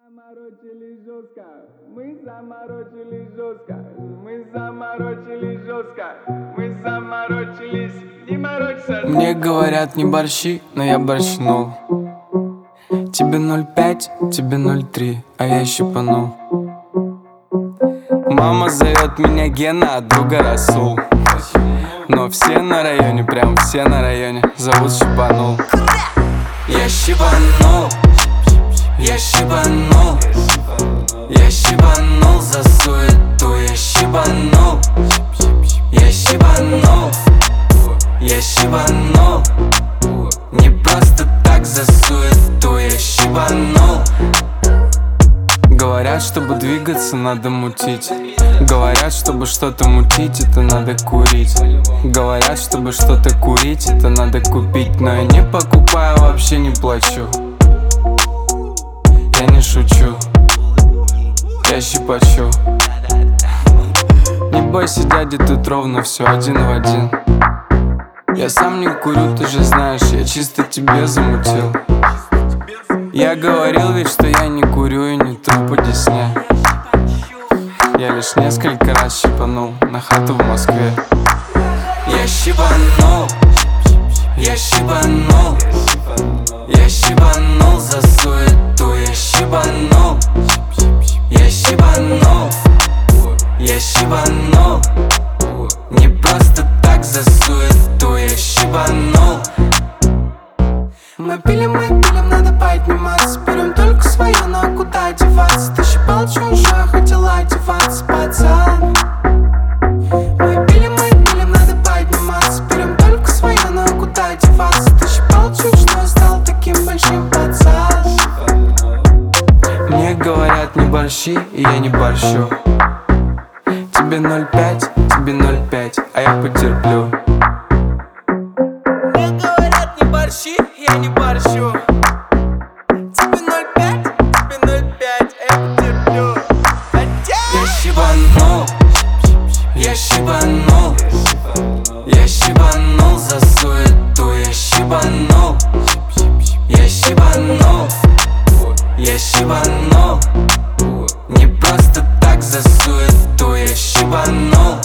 Заморочили жестко, мы заморочили жестко, мы заморочили жестко, мы заморочились, не морочься. Мне говорят не борщи, но я борщнул. Тебе 0,5, тебе 0,3, а я щипанул. Мама зовет меня Гена, а друга Расул. Но все на районе, прям все на районе зовут Щипанул. Я щипанул, я щипанул, я щипанул за суету, я щипанул, я щипанул, я щипанул. Не просто так за суету, я щипанул. Говорят, чтобы двигаться, надо мутить. Говорят, чтобы что-то мутить, это надо курить. Говорят, чтобы что-то курить, это надо купить. Но я не покупаю, вообще не плачу. Я не шучу, я щипачу. Не бойся, дядя, тут ровно все один в один. Я сам не курю, ты же знаешь, я чисто тебе замутил. Я говорил ведь, что я не курю и не тру по Десне. Я лишь несколько раз щипанул на хату в Москве. Я щипанул, я щипанул, я щипанул за суету, я щипанул, я щипанул, я щипанул. Не просто так за суету, я щипанул. Мы пилим, надо подниматься. Берем только свое, но куда одеваться? Ты щипал чужое, хотела одеваться, пацан. Мы пилим, надо подниматься. Берем только свое, но куда одеваться? Ты щипал чужое, стал таким большим, пацан. Мне говорят не борщи, и я не борщу. Тебе 0,5, тебе 0,5, а я потерплю. Мне говорят не борщи, я не борщу. Тебе 0,5, тебе 0,5, а я потерплю. Я щипанул, я щипанул, я щипанул за суету, я щипанул, я щипанул, я щипанул. Не просто так за суету, я щипанул.